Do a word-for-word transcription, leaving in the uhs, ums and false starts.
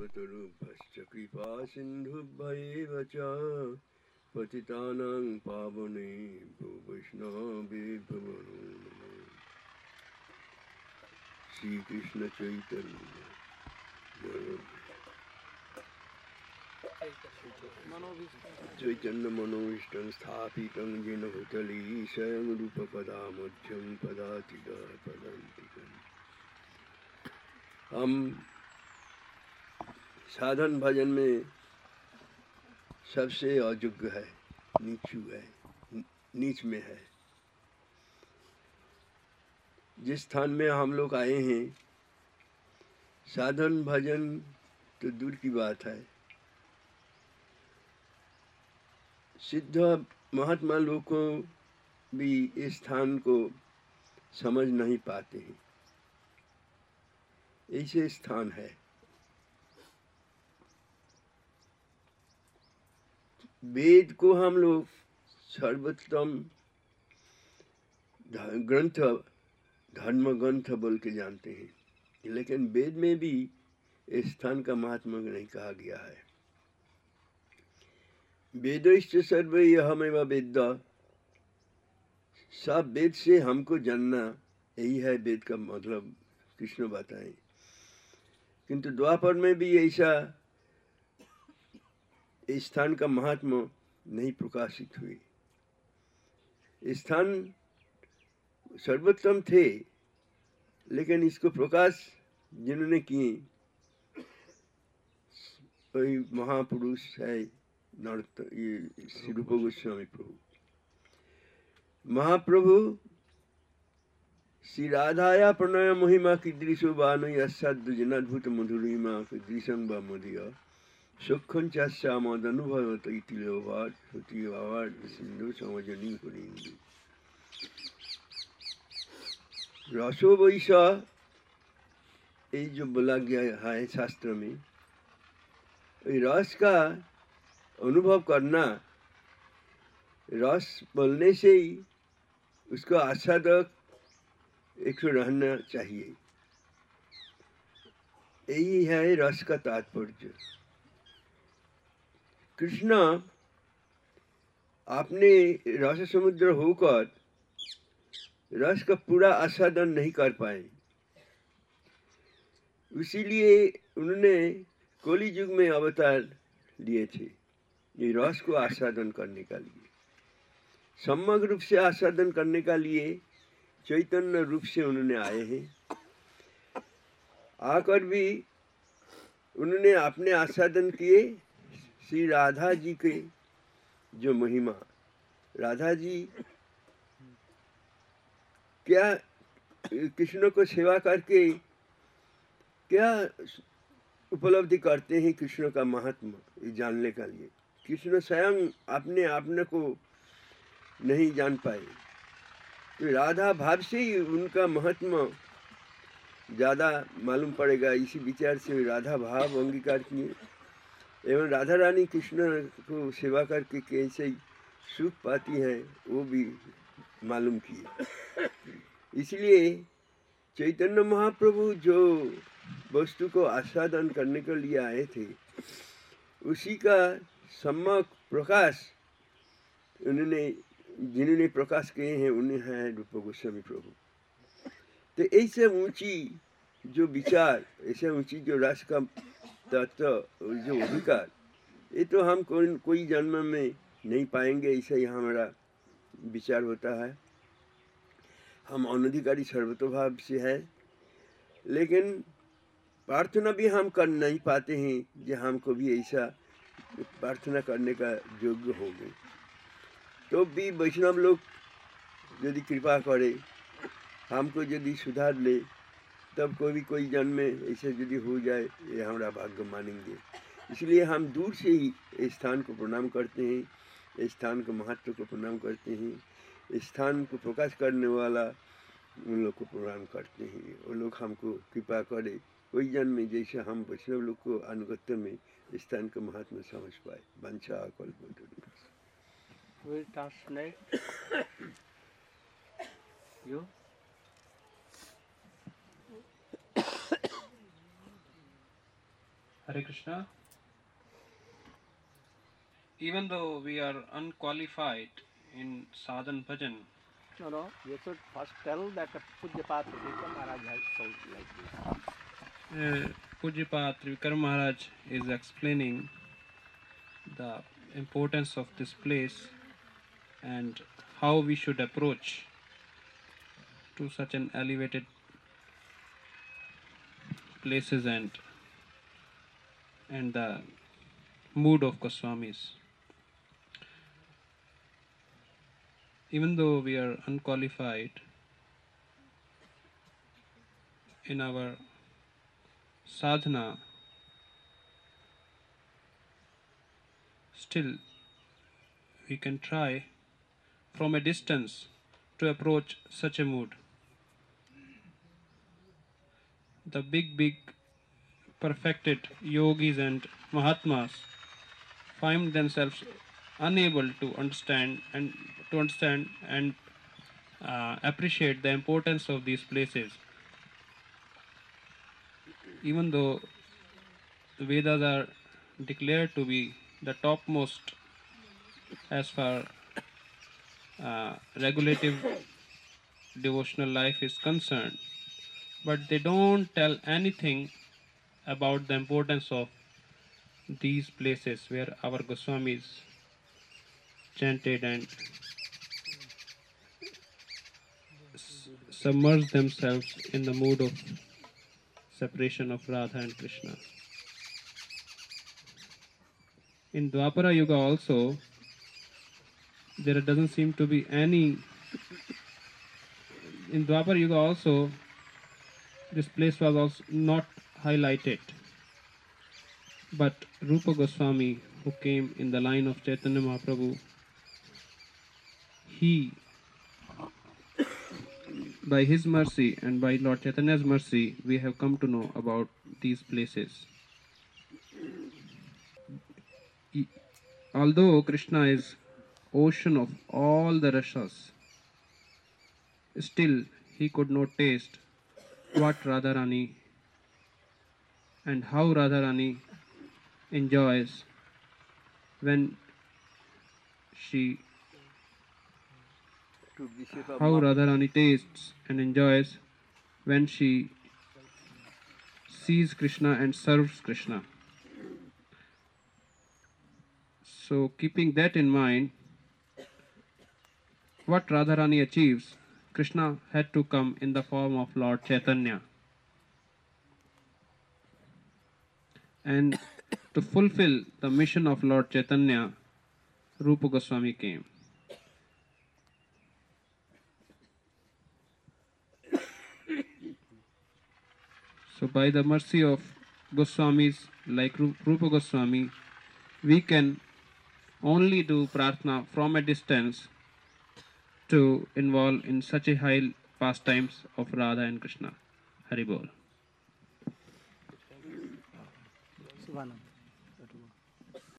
कल्पतरुभ्यश्च कृपा सिन्धुभ्यैव च पतितानां पावनेभ्यो वैष्णवेभ्यो नमो। श्रीकृष्ण चैतन्य चैतन्य मनोभीष्टं स्थापितं येन भूतले स्वयं रूपकदा मध्यं पदातिदः पदान्तिकम्। हम साधन भजन में सबसे अयोग्य है, नीचू है, नीच में है। जिस स्थान में हम लोग आए हैं, साधन भजन तो दूर की बात है, सिद्ध महात्मा लोग को भी इस स्थान को समझ नहीं पाते हैं। ऐसे स्थान है। वेद को हम लोग सर्वोत्तम ग्रंथ, धर्म ग्रंथ बोल के जानते हैं, लेकिन वेद में भी इस स्थान का महात्मा नहीं कहा गया है। वेदश्च सर्वे अहमेव वेद, सब वेद से हमको जानना, यही है वेद का मतलब, कृष्ण बताएं। किंतु द्वापर में भी ऐसा इस स्थान का महात्मा नहीं प्रकाशित हुई। स्थान सर्वोत्तम थे, लेकिन इसको प्रकाश जिन्होंने किए वही महापुरुष है नरोत्तम, ये श्री रूप गोस्वामी प्रभु। महाप्रभु श्री राधाया प्रणय महिमा कीदृशो बानु यस्याद्दु जनाद्भुत मधुरिमा कीदृशं वा मदीय सुखं चास्यामद अनुभवत इति लोभात् श्रुति भावात् सिंधु समजनी पुरींदु। रसो वैसा, ये जो बोला गया है शास्त्र में, रस का अनुभव करना, रस बोलने से ही उसको आस्वादक एक तो रहना चाहिए। यही है रस का तात्पर्य। कृष्ण आपने रस समुद्र होकर रस का पूरा आस्वादन नहीं कर पाए, इसीलिए उन्होंने कली युग में अवतार लिए थे, ये रस को आस्वादन करने का लिए, समग्र रूप से आस्वादन करने का लिए चैतन्य रूप से उन्होंने आए हैं। आकर भी उन्होंने अपने आस्वादन किए श्री राधा जी के जो महिमा। राधा जी क्या कृष्ण को सेवा करके क्या उपलब्धि करते हैं कृष्ण का महात्मा जानने का लिए। कृष्ण स्वयं अपने आपने को नहीं जान पाए, तो राधा भाव से ही उनका महात्मा ज़्यादा मालूम पड़ेगा। इसी विचार से राधा भाव अंगीकार किए एवं राधा रानी कृष्ण को सेवा करके कैसे सुख पाती है वो भी मालूम किए। इसलिए चैतन्य महाप्रभु जो वस्तु को आस्वादन करने के लिए आए थे, उसी का सम्यक प्रकाश उन्होंने जिन्होंने प्रकाश किए हैं उन्हें है रूप गोस्वामी प्रभु। तो ऐसे ऊंची जो विचार, ऐसे ऊंची जो रस का तत्व, जो अधिकार, ये तो हम कोई कोई जन्म में नहीं पाएंगे, ऐसा ही हमारा विचार होता है। हम अनधिकारी सर्वतोभाव से है, लेकिन प्रार्थना भी हम कर नहीं पाते हैं कि हमको भी ऐसा प्रार्थना करने का योग्य हो गए। तो भी वैष्णव लोग यदि कृपा करे, हमको यदि सुधार ले, तब कोई भी कोई जन्म में ऐसे यदि हो जाए, ये हमारा भाग्य मानेंगे। इसलिए हम दूर से ही इस स्थान को प्रणाम करते हैं, इस स्थान के महत्व को प्रणाम करते हैं, इस स्थान को प्रकाश करने वाला उन लोग को प्रणाम करते हैं। वो लोग हमको कृपा करे, कोई जन्म में जैसे हम वैष्णव लोग को अनुगत्य में इस स्थान का महात्मा समझ पाए। वंशा कल्पतरुभ्यश्च। Will translate you. Hare Krishna. Even though we are unqualified in sadhan bhajan, No, no, you should first tell that Pujyapat Vikram Maharaj has told like this. uh, Pujipat Vikram Maharaj is explaining the importance of this place and how we should approach to such an elevated places and and the mood of Goswamis. Even though we are unqualified in our sadhana, still we can try from a distance to approach such a mood. The big, big perfected yogis and mahatmas find themselves unable to understand and to understand and uh, appreciate the importance of these places. Even though the Vedas are declared to be the topmost as far uh, regulative devotional life is concerned, but they don't tell anything about the importance of these places where our Goswamis chanted and s- submerged themselves in the mood of separation of Radha and Krishna. In Dwapara Yuga also, there doesn't seem to be any. In Dwapara Yuga also, this place was also not highlighted. But Rupa Goswami, who came in the line of Chaitanya Mahaprabhu, he, by his mercy and by Lord Chaitanya's mercy, we have come to know about these places. E- Although Krishna is ocean of all the rasas, still he could not taste what Radharani and how Radharani enjoys when she To Vishaka how Map. Radharani tastes and enjoys when she sees Krishna and serves Krishna. So keeping that in mind, what Radharani achieves, Krishna had to come in the form of Lord Chaitanya. And to fulfill the mission of Lord Chaitanya, Rupa Goswami came. So by the mercy of Goswamis like Ru- Rupa Goswami, we can only do prarthana from a distance to involve in such a high pastimes of Radha and Krishna. Hari Bol. Shivanand.